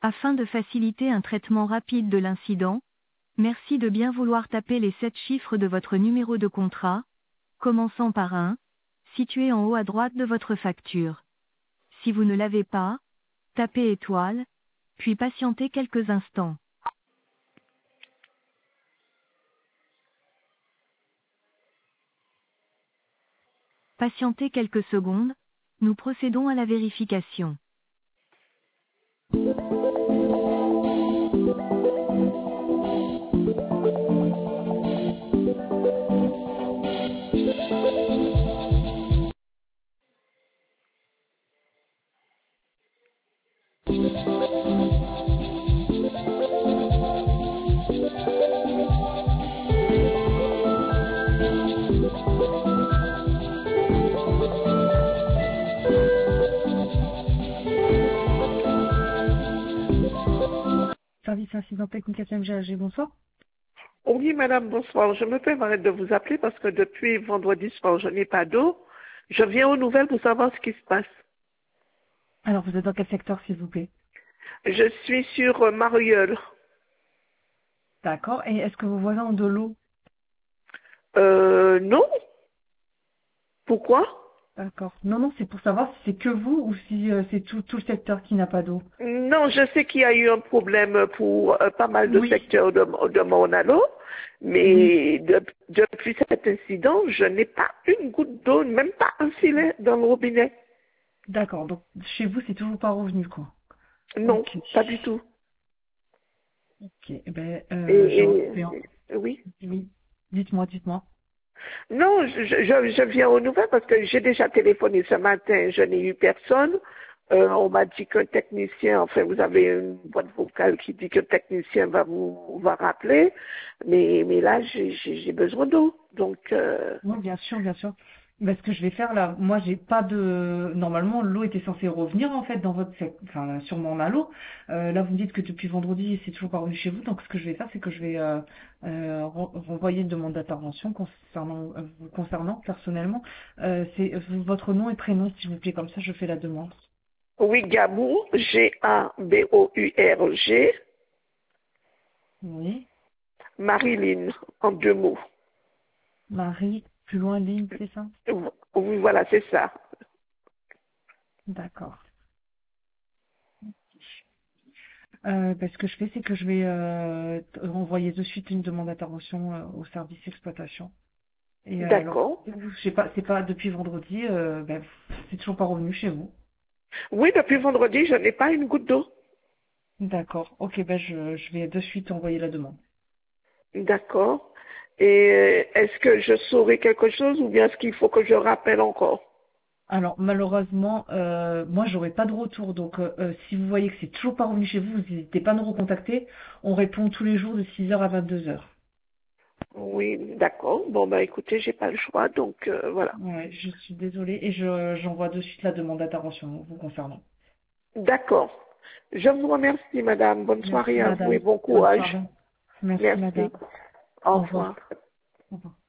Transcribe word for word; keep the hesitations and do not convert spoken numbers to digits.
Afin de faciliter un traitement rapide de l'incident, merci de bien vouloir taper les sept chiffres de votre numéro de contrat, commençant par un, situé en haut à droite de votre facture. Si vous ne l'avez pas, tapez étoile, puis patientez quelques instants. Patientez quelques secondes, nous procédons à la vérification. Service incident technique F M G A G, bonsoir. Oui, madame, bonsoir. Je me permets de vous appeler parce que depuis vendredi soir, je n'ai pas d'eau. Je viens aux nouvelles pour savoir ce qui se passe. Alors, vous êtes dans quel secteur, s'il vous plaît? Je suis sur euh, Marieul. D'accord. Et est-ce que vos voisins ont de l'eau? Euh, non. Pourquoi? D'accord. Non, non, c'est pour savoir si c'est que vous ou si euh, c'est tout, tout le secteur qui n'a pas d'eau. Non, je sais qu'il y a eu un problème pour euh, pas mal de Oui. secteurs de, de mon anneau, Oui. mais de- depuis cet incident, je n'ai pas une goutte d'eau, même pas un filet dans le robinet. D'accord. Donc, chez vous, c'est toujours pas revenu, quoi. Non, Ok. pas du tout. Ok. Eh ben, Et, euh, je et- vais en... et- oui. Oui. Dites-moi, dites-moi. Non, je, je, je viens aux nouvelles parce que j'ai déjà téléphoné ce matin, je n'ai eu personne. Euh, on m'a dit qu'un technicien, enfin vous avez une boîte vocale qui dit que le technicien va vous va rappeler, mais, mais là j'ai j'ai- j'ai besoin d'eau. Donc euh, Oui, bien sûr, bien sûr. Ben, ce que je vais faire là, moi j'ai pas de. Normalement, l'eau était censée revenir en fait dans votre, sec- enfin sur mon malo. Euh, là, vous me dites que depuis vendredi, c'est toujours pas revenu chez vous. Donc, ce que je vais faire, c'est que je vais euh, euh, ren- renvoyer une demande d'intervention concernant euh, vous concernant personnellement. Euh, c'est euh, votre nom et prénom, s'il vous plaît. Comme ça, je fais la demande. oui, Gabou, G A B O U R G, Oui. Marilyn, en deux mots. Marie, plus loin ligne, c'est ça? Oui, voilà, c'est ça. D'accord. Euh, ben, ce que je fais, c'est que je vais euh, t- renvoyer de suite une demande d'intervention euh, au service exploitation. Et euh, alors, D'accord. je sais pas, c'est pas depuis vendredi, euh, ben, c'est toujours pas revenu chez vous. Oui, depuis vendredi, je n'ai pas une goutte d'eau. D'accord. Ok, ben je, je vais de suite envoyer la demande. D'accord. Et euh, est-ce que je saurai quelque chose ou bien est-ce qu'il faut que je rappelle encore? Alors malheureusement, euh, moi j'aurai pas de retour, donc euh, euh, si vous voyez que c'est toujours pas revenu chez vous, vous n'hésitez pas à nous recontacter. On répond tous les jours de six heures à vingt-deux heures. Oui, d'accord. Bon, bah écoutez, j'ai pas le choix, donc euh, voilà. Ouais, je suis désolée et je j'envoie de suite la demande d'intervention vous concernant. D'accord. Je vous remercie, madame. Bonne Merci soirée à vous et madame. bon Bonne courage. soirée. Merci Merci. madame. Au Au revoir. revoir. Au revoir.